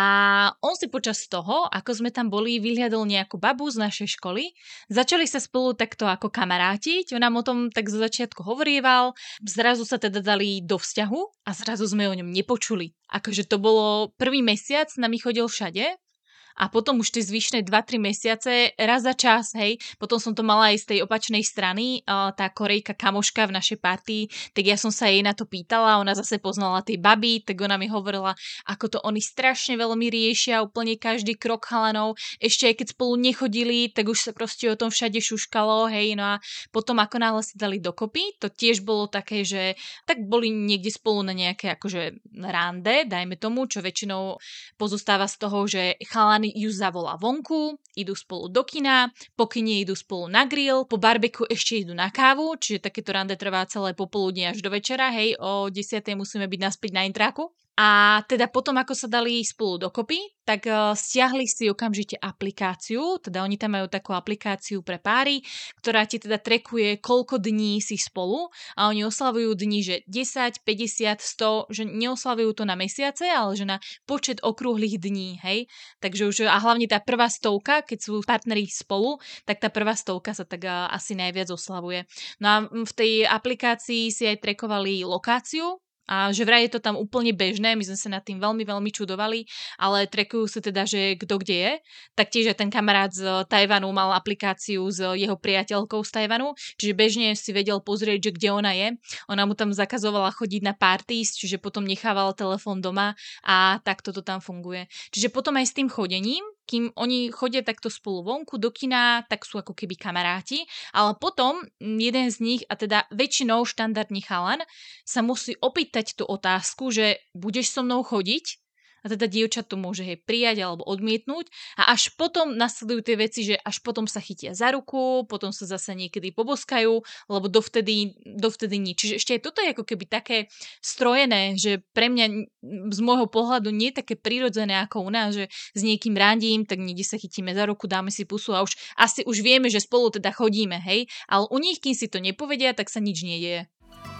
on si počas toho, ako sme tam boli, vyhliadol nejakú babu z našej školy. Začali sa spolu takto ako kamarátiť. On nám o tom tak zo začiatku hovorieval. Zrazu sa teda dali do vzťahu a zrazu sme o ňom nepočuli. Akože to bolo prvý mesiac, nami chodil všade. A potom už tie zvyšné dva tri mesiace, raz za čas, hej, potom som to mala aj z tej opačnej strany, uh, tá Korejka kamoška v našej partii, tak ja som sa jej na to pýtala, ona zase poznala tie baby, tak ona mi hovorila, ako to oni strašne veľmi riešia, úplne každý krok chalanov, ešte aj keď spolu nechodili, tak už sa proste o tom všade šuškalo, hej, no a potom ako náhle si dali dokopy, to tiež bolo také, že tak boli niekde spolu na nejaké akože rande, dajme tomu, čo väčšinou pozostáva z toho, že chalani ju zavolá vonku, idú spolu do kina, po kine idú spolu na grill, po barbeku ešte idú na kávu, čiže takéto rande trvá celé popoludne až do večera, hej, o desiatej musíme byť naspäť na intráku. A teda potom, ako sa dali spolu dokopy, tak uh, stiahli si okamžite aplikáciu, teda oni tam majú takú aplikáciu pre páry, ktorá ti teda trackuje, koľko dní si spolu a oni oslavujú dni, že desať, päťdesiat, sto, že neoslavujú to na mesiace, ale že na počet okrúhlych dní, hej. Takže už, a hlavne tá prvá stovka, keď sú partneri spolu, tak tá prvá stovka sa tak uh, asi najviac oslavuje. No a v tej aplikácii si aj trackovali lokáciu, a že vraj je to tam úplne bežné, my sme sa nad tým veľmi, veľmi čudovali, ale trackujú sa teda, že kto kde je. Taktiež aj ten kamarát z Tajvanu mal aplikáciu s jeho priateľkou z Tajvanu, čiže bežne si vedel pozrieť, že kde ona je. Ona mu tam zakazovala chodiť na parties, čiže potom nechával telefón doma a takto to tam funguje. Čiže potom aj s tým chodením, kým oni chodia takto spolu vonku do kina, tak sú ako keby kamaráti, ale potom jeden z nich, a teda väčšinou štandardný chalan, sa musí opýtať tú otázku, že budeš so mnou chodiť? A teda dievča to môže hej prijať alebo odmietnúť a až potom nasledujú tie veci, že až potom sa chytia za ruku, potom sa zase niekedy poboskajú, lebo dovtedy, dovtedy nič. Čiže ešte aj toto je ako keby také strojené, že pre mňa z môjho pohľadu nie je také prirodzené ako u nás, že s niekým randím, tak niekde sa chytíme za ruku, dáme si pusu a už asi už vieme, že spolu teda chodíme, hej, ale u nich, kým si to nepovedia, tak sa nič nedieje.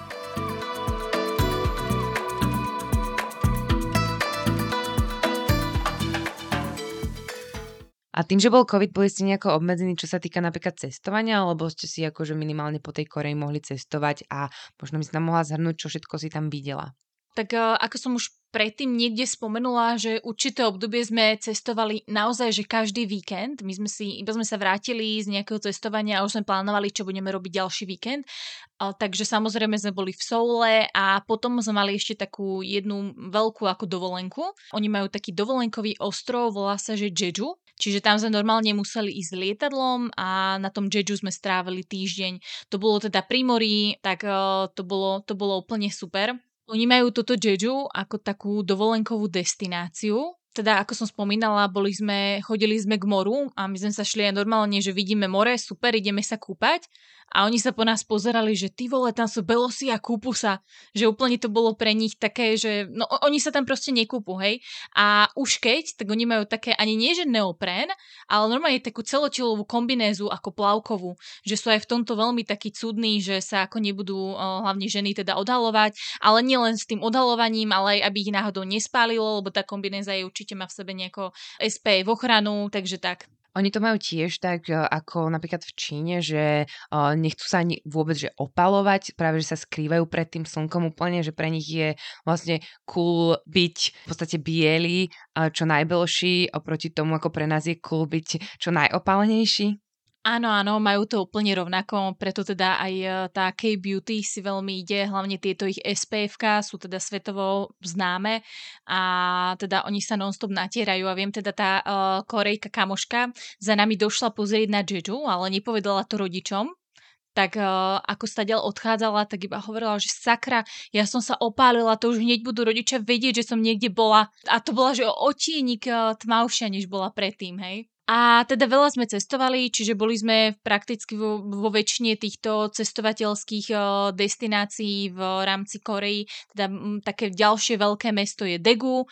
A tým, že bol COVID, boli ste nejako obmedzení, čo sa týka napríklad cestovania, alebo ste si akože minimálne po tej Koreji mohli cestovať a možno by si tam mohla zhrnúť, čo všetko si tam videla? Tak ako som už predtým niekde spomenula, že určité obdobie sme cestovali naozaj, že každý víkend. My sme si, iba sme sa vrátili z nejakého cestovania a už sme plánovali, čo budeme robiť ďalší víkend. Takže samozrejme sme boli v Soule a potom sme mali ešte takú jednu veľkú ako dovolenku. Oni majú taký dovolenkový ostrov, volá sa, že Jeju. Čiže tam sme normálne museli ísť lietadlom a na tom Jeju sme strávili týždeň. To bolo teda pri mori, tak to bolo, to bolo úplne super. Oni majú toto Jeju ako takú dovolenkovú destináciu. Teda, ako som spomínala, boli sme, chodili sme k moru a my sme sa šli aj normálne, že vidíme more, super, ideme sa kúpať. A oni sa po nás pozerali, že ty vole, tam sú belosi a kúpu sa. Že úplne to bolo pre nich také, že no oni sa tam proste nekúpu, hej. A už keď, tak oni majú také ani nie, že neoprén, ale normálne takú celotelovú kombinézu ako plavkovú. Že sú aj v tomto veľmi takí cudní, že sa ako nebudú hlavne ženy teda odhalovať, ale nielen s tým odhalovaním, ale aj aby ich náhodou nespálilo, lebo tá kombinéza je určite má v sebe nejako es pé ef ochranu, takže tak. Oni to majú tiež tak, ako napríklad v Číne, že nechcú sa ani vôbec že opalovať, práve že sa skrývajú pred tým slnkom úplne, že pre nich je vlastne cool byť v podstate biely, čo najbelší, oproti tomu, ako pre nás je cool byť čo najopálenejší. Áno, áno, majú to úplne rovnako, preto teda aj tá K-beauty si veľmi ide, hlavne tieto ich es pé efka sú teda svetovo známe a teda oni sa non-stop natierajú a viem teda tá uh, Korejka kamoška za nami došla pozrieť na Jeju, ale nepovedala to rodičom. Tak uh, ako sa ďal odchádzala, tak iba hovorila, že sakra, ja som sa opálila, to už hneď budú rodičia vedieť, že som niekde bola. A to bola, že o otínik uh, tmavšia, než bola predtým, hej. A teda veľa sme cestovali, čiže boli sme prakticky vo, vo väčšine týchto cestovateľských uh, destinácií v rámci Korei. Teda m, také ďalšie veľké mesto je Daegu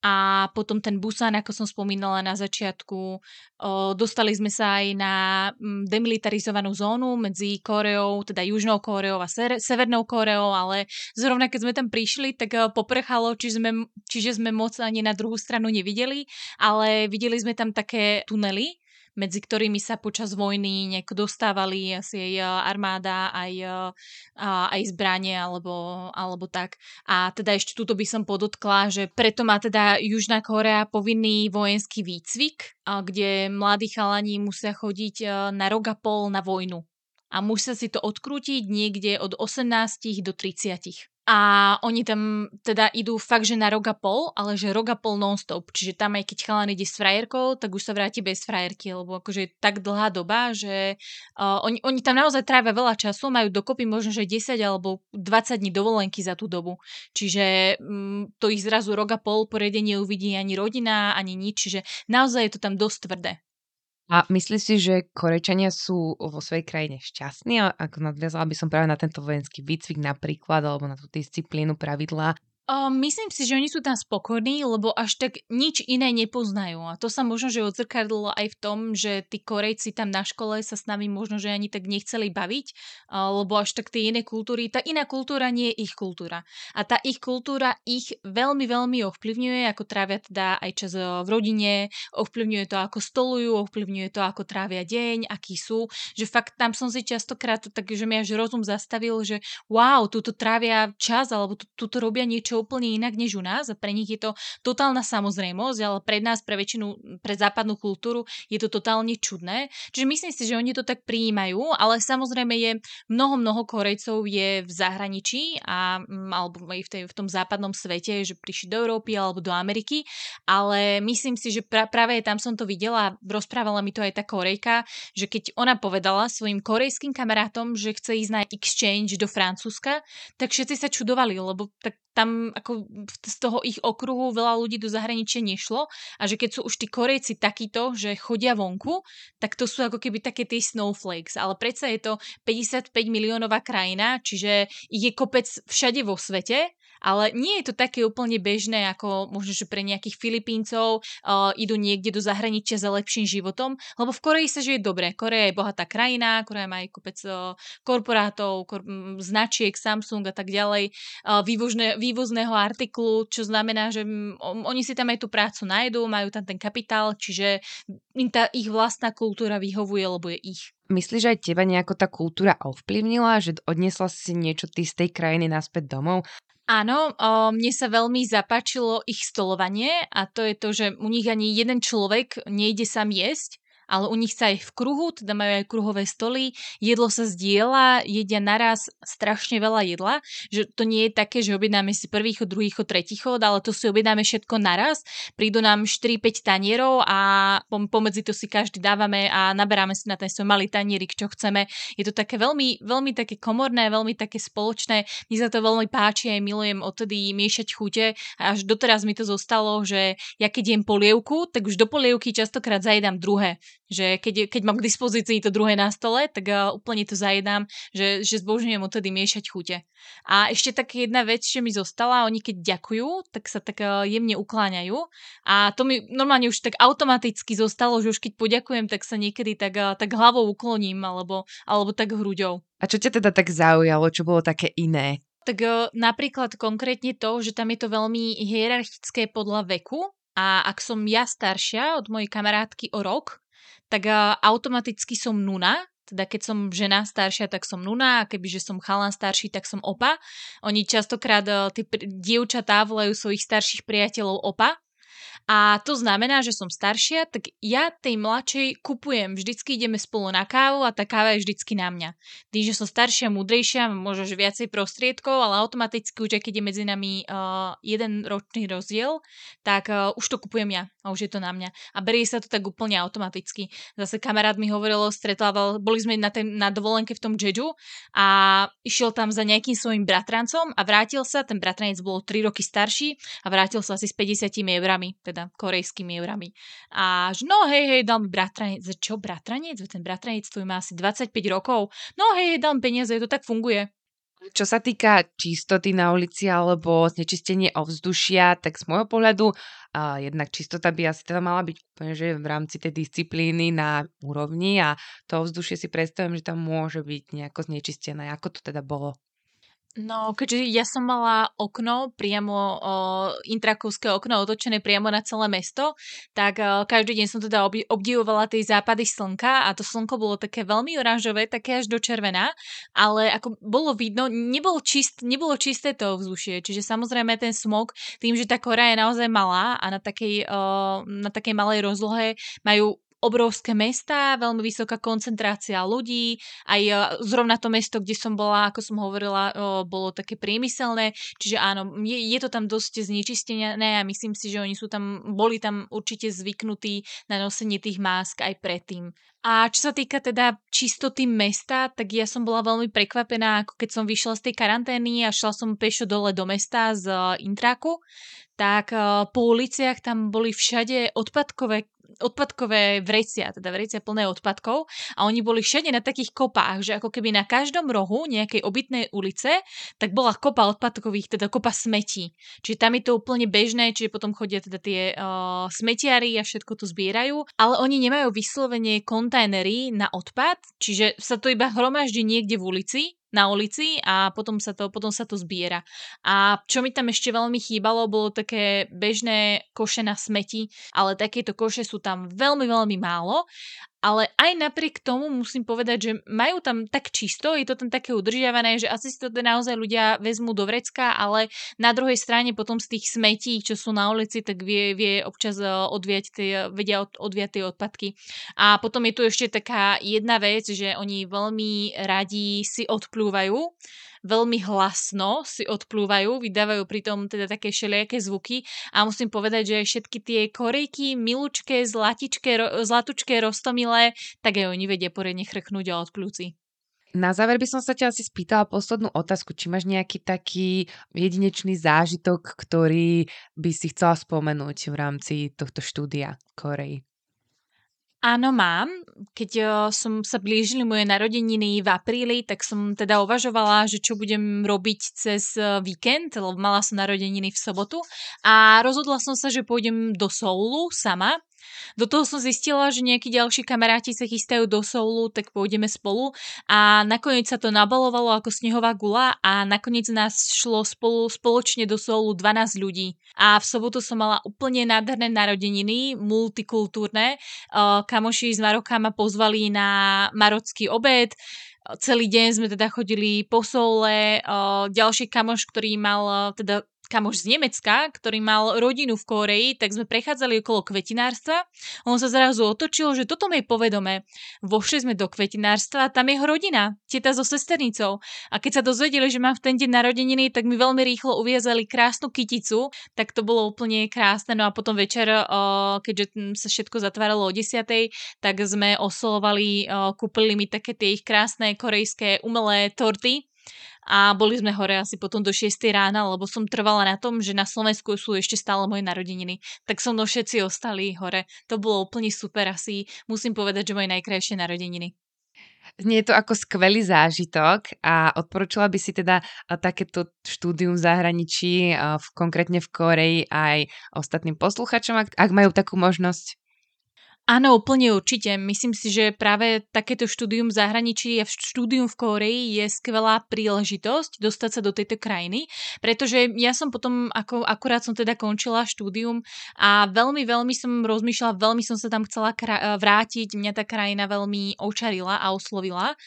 A potom ten Busan, ako som spomínala na začiatku, o, dostali sme sa aj na m, demilitarizovanú zónu medzi Kóreou, teda Južnou Kóreou a Ser- Severnou Kóreou, ale zrovna keď sme tam prišli, tak o, poprchalo, či sme, čiže sme moc ani na druhú stranu nevideli, ale videli sme tam také tunely, medzi ktorými sa počas vojny nejako dostávali asi aj armáda, aj, aj zbranie alebo, alebo tak. A teda ešte tuto by som podotkla, že preto má teda Južná Kórea povinný vojenský výcvik, kde mladí chalani musia chodiť na rok a pol na vojnu. A musia si to odkrútiť niekde od osemnástich do tridsiatich. A oni tam teda idú fakt, že na rok a pol, ale že rok a pol non-stop. Čiže tam aj keď chalan ide s frajerkou, tak už sa vráti bez frajerky, lebo akože je tak dlhá doba, že uh, oni, oni tam naozaj trávia veľa času, majú dokopy možno, že desať alebo dvadsať dní dovolenky za tú dobu. Čiže um, to ich zrazu rok a pol poriadne neuvidí ani rodina, ani nič, čiže naozaj je to tam dosť tvrdé. A myslíš si, že Korejčania sú vo svojej krajine šťastní? A ako nadviazala by som práve na tento vojenský výcvik napríklad, alebo na tú disciplínu, pravidlá. Uh, myslím si, že oni sú tam spokojní, lebo až tak nič iné nepoznajú. A to sa možno, že odzrkadlo aj v tom, že tí Korejci tam na škole sa s nami možno, že ani tak nechceli baviť, uh, lebo až tak tie iné kultúry, tá iná kultúra nie je ich kultúra. A tá ich kultúra ich veľmi, veľmi ovplyvňuje, ako trávia teda aj čas v rodine, ovplyvňuje to, ako stolujú, ovplyvňuje to, ako trávia deň, akí sú. Že fakt tam som si častokrát, takže mi až rozum zastavil, že wow, tuto trávia čas, alebo tuto robia niečo úplne inak než u nás a pre nich je to totálna samozrejmosť, ale pre nás, pre väčšinu, pre západnú kultúru je to totálne čudné. Čiže myslím si, že oni to tak prijímajú, ale samozrejme je mnoho, mnoho Korejcov je v zahraničí a, alebo aj v, tej, v tom západnom svete, že prišli do Európy alebo do Ameriky, ale myslím si, že pra, práve tam som to videla, rozprávala mi to aj tá Korejka, že keď ona povedala svojim korejským kamarátom, že chce ísť na exchange do Francúzska, tak všetci sa čudovali, lebo tak tam ako z toho ich okruhu veľa ľudí do zahraničia nešlo a že keď sú už tí Korejci takíto, že chodia vonku, tak to sú ako keby také tie snowflakes, ale predsa je to päťdesiatpäť miliónová krajina, čiže ich je kopec všade vo svete, ale nie je to také úplne bežné, ako možno, že pre nejakých Filipíncov uh, idú niekde do zahraničia za lepším životom, lebo v Koreji sa žije dobre. Korea je bohatá krajina, Korea má aj kopec uh, korporátov, kor- značiek, Samsung a tak ďalej, uh, vývožné, vývozného artiklu, čo znamená, že um, oni si tam aj tú prácu nájdú, majú tam ten kapitál, čiže im tá ich vlastná kultúra vyhovuje, lebo je ich. Myslíš, že aj teba nejako tá kultúra ovplyvnila, že odniesla si niečo ty z tej krajiny naspäť domov? Áno, o, mne sa veľmi zapáčilo ich stolovanie a to je to, že u nich ani jeden človek nejde sám jesť, ale u nich sa aj v kruhu, teda majú aj kruhové stoly, jedlo sa zdieľa, jedia naraz strašne veľa jedla, že to nie je také, že objednáme si prvý chod, druhý chod, tretí chod, ale to si objednáme všetko naraz, prídu nám štyri päť tanierov a pomedzi to si každý dávame a naberáme si na ten svoj malý tanierik, čo chceme. Je to také veľmi, veľmi také komorné, veľmi také spoločné, mne sa to veľmi páči, aj milujem odtedy miešať chute a až doteraz mi to zostalo, že ja keď jem polievku, tak už do polievky častokrát zajedám druhé. Že keď, keď mám k dispozícii to druhé na stole, tak uh, úplne to zajedám, že, že zbožňujem odtedy miešať chute. A ešte tak jedna vec, čo mi zostala, oni keď ďakujú, tak sa tak uh, jemne ukláňajú a to mi normálne už tak automaticky zostalo, že už keď poďakujem, tak sa niekedy tak, uh, tak hlavou ukloním alebo, alebo tak hruďou. A čo ťa teda tak zaujalo, čo bolo také iné? Tak uh, napríklad konkrétne to, že tam je to veľmi hierarchické podľa veku a ak som ja staršia od mojej kamarátky o rok, tak uh, automaticky som nuna, teda keď som žena staršia, tak som nuna a kebyže som chalan starší, tak som opa. Oni častokrát uh, tí pr- dievčatá volajú svojich starších priateľov opa. A to znamená, že som staršia, tak ja tej mladšej kupujem. Vždycky ideme spolu na kávu a tá káva je vždycky na mňa. Tým, že som staršia, múdrejšia, možno že viacej prostriedkov, ale automaticky už keď je medzi nami uh, jeden ročný rozdiel, tak uh, už to kupujem ja a už je to na mňa. A berie sa to tak úplne automaticky. Zase kamarát mi hovoril, stretával, boli sme na, ten, na dovolenke v tom Jeju a išiel tam za nejakým svojim bratrancom a vrátil sa, ten bratranec bol tri roky starší a vrátil sa asi s päťdesiatimi eurami, teda korejskými eurami. A že no hej, hej, dal mi bratranec. Čo bratranec? Ten bratranec tvoj má asi dvadsaťpäť rokov. No hej, hej, dal mi peniaze, to tak funguje. Čo sa týka čistoty na ulici alebo znečistenie ovzdušia, tak z môjho pohľadu uh, jednak čistota by asi teda mala byť úplne, že v rámci tej disciplíny na úrovni a to ovzdušie si predstavím, že tam môže byť nejako znečistené. Ako to teda bolo? No, keďže ja som mala okno, priamo o, intrakovské okno otočené priamo na celé mesto, tak o, každý deň som teda ob- obdivovala tie západy slnka a to slnko bolo také veľmi oranžové, také až do červená, ale ako bolo vidno, nebolo, čist, nebolo čisté to vzdušie, čiže samozrejme ten smog, tým, že tá Kórea je naozaj malá a na takej, o, na takej malej rozlohe majú obrovské mestá, veľmi vysoká koncentrácia ľudí, aj zrovna to mesto, kde som bola, ako som hovorila, bolo také priemyselné, čiže áno, je, je to tam dosť znečistené a myslím si, že oni sú tam, boli tam určite zvyknutí na nosenie tých másk aj predtým. A čo sa týka teda čistoty mesta, tak ja som bola veľmi prekvapená, ako keď som vyšla z tej karantény a šla som pešo dole do mesta z Intráku, tak po uliciach tam boli všade odpadkové odpadkové vrecia, teda vrecia plné odpadkov a oni boli všade na takých kopách, že ako keby na každom rohu nejakej obytnej ulice, tak bola kopa odpadkových, teda kopa smetí. Čiže tam je to úplne bežné, čiže potom chodia teda tie uh, smetiari a všetko to zbierajú, ale oni nemajú vyslovene kontajnery na odpad, čiže sa to iba hromaždí niekde v ulici, na ulici a potom sa to, potom sa to zbiera. A čo mi tam ešte veľmi chýbalo, bolo také bežné koše na smeti, ale takéto koše sú tam veľmi, veľmi málo. Ale aj napriek tomu musím povedať, že majú tam tak čisto, je to tam také udržiavané, že asi si to naozaj ľudia vezmú do vrecka, ale na druhej strane potom z tých smetí, čo sú na ulici, tak vie, vie občas odviať tie, vedia odviať tie odpadky. A potom je tu ešte taká jedna vec, že oni veľmi radi si odplúvajú, veľmi hlasno si odplúvajú, vydávajú pritom teda také všelijaké zvuky a musím povedať, že všetky tie Korejky, milúčké, zlatičké, zlatučké, roztomilé, tak aj oni vedia poriadne chrknúť a odplúci. Na záver by som sa ťa asi spýtala poslednú otázku. Či máš nejaký taký jedinečný zážitok, ktorý by si chcela spomenúť v rámci tohto štúdia Korei? Áno, mám. Keď uh, som sa blížili moje narodeniny v apríli, tak som teda uvažovala, že čo budem robiť cez uh, víkend, lebo mala som narodeniny v sobotu a rozhodla som sa, že pôjdem do Soulu sama. Do toho som zistila, že nejakí ďalší kamaráti sa chystajú do Soulu, tak pôjdeme spolu a nakoniec sa to nabalovalo ako snehová gula a nakoniec nás šlo spolu spoločne do Soulu dvanásť ľudí. A v sobotu som mala úplne nádherné narodeniny, multikultúrne. Kamoši z Maroka ma pozvali na marocký obed. Celý deň sme teda chodili po Soule. Ďalší kamoš, ktorý mal teda kamoš z Nemecka, ktorý mal rodinu v Kórei, tak sme prechádzali okolo kvetinárstva. On sa zrazu otočil, že toto mi je povedomé. Vošli sme do kvetinárstva a tam jeho rodina, teta so sesternicou. A keď sa dozvedeli, že mám v ten deň narodeniny, tak mi veľmi rýchlo uviazali krásnu kyticu, tak to bolo úplne krásne. No a potom večer, keďže sa všetko zatváralo o desiatej, tak sme oslovali, kúpili mi také tie ich krásne korejské umelé torty. A boli sme hore asi potom do šiestej rána, lebo som trvala na tom, že na Slovensku sú ešte stále moje narodeniny. Tak so mnou všetci ostali hore. To bolo úplne super, asi musím povedať, že moje najkrajšie narodeniny. Znie to ako skvelý zážitok a odporúčila by si teda takéto štúdium v zahraničí, v, konkrétne v Kórei, aj ostatným posluchačom, ak, ak majú takú možnosť? Áno, úplne určite. Myslím si, že práve takéto štúdium v zahraničí a štúdium v Kórei je skvelá príležitosť dostať sa do tejto krajiny, pretože ja som potom, ako akurát som teda končila štúdium a veľmi, veľmi som rozmýšľala, veľmi som sa tam chcela kra- vrátiť, mňa tá krajina veľmi očarila a oslovila,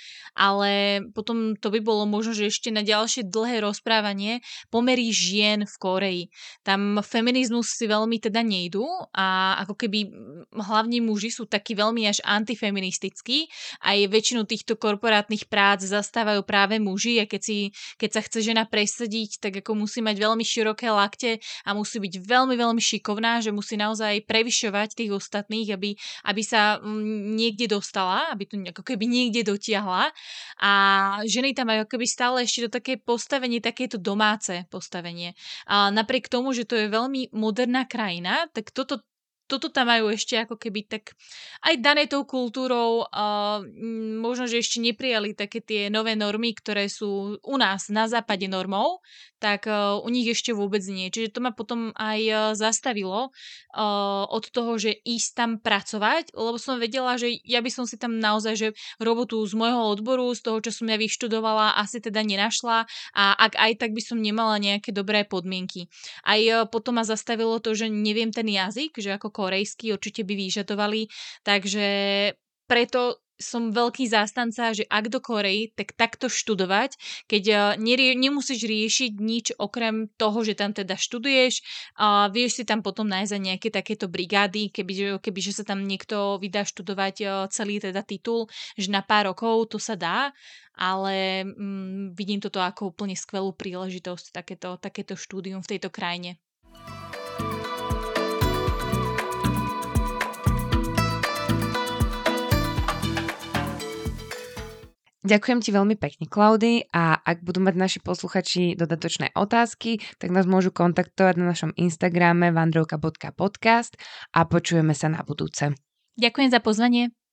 ale potom to by bolo možno, že ešte na ďalšie dlhé rozprávanie pomery žien v Kórei. Tam feminizmus si veľmi teda nejdú a ako keby hlavne muži sú takí veľmi až antifeministickí. Aj väčšinu týchto korporátnych prác zastávajú práve muži a keď, si, keď sa chce žena presadiť, tak ako musí mať veľmi široké lakte a musí byť veľmi, veľmi šikovná, že musí naozaj prevyšovať tých ostatných, aby, aby sa niekde dostala, aby to ako keby niekde dotiahla. A ženy tam majú keby stále ešte to také postavenie, takéto domáce postavenie. A napriek tomu, že to je veľmi moderná krajina, tak toto toto tam majú ešte ako keby tak aj dané tou kultúrou, uh, možno, že ešte neprijali také tie nové normy, ktoré sú u nás na západe normou, tak uh, u nich ešte vôbec nie. Čiže to ma potom aj uh, zastavilo uh, od toho, že ísť tam pracovať, lebo som vedela, že ja by som si tam naozaj, že robotu z môjho odboru, z toho, čo som ja vyštudovala, asi teda nenašla a ak aj tak by som nemala nejaké dobré podmienky. Aj uh, potom ma zastavilo to, že neviem ten jazyk, že ako korejský určite by vyžadovali, takže preto som veľký zástanca, že ak do Korei, tak takto študovať, keď nerie, nemusíš riešiť nič okrem toho, že tam teda študuješ a vieš si tam potom nájsť aj nejaké takéto brigády, keby, keby že sa tam niekto vydá študovať celý teda titul, že na pár rokov to sa dá, ale mm, vidím toto ako úplne skvelú príležitosť, takéto, takéto štúdium v tejto krajine. Ďakujem ti veľmi pekne, Klaudy, a ak budú mať naši posluchači dodatočné otázky, tak nás môžu kontaktovať na našom Instagrame vandrovka bodka podcast a počujeme sa na budúce. Ďakujem za pozvanie.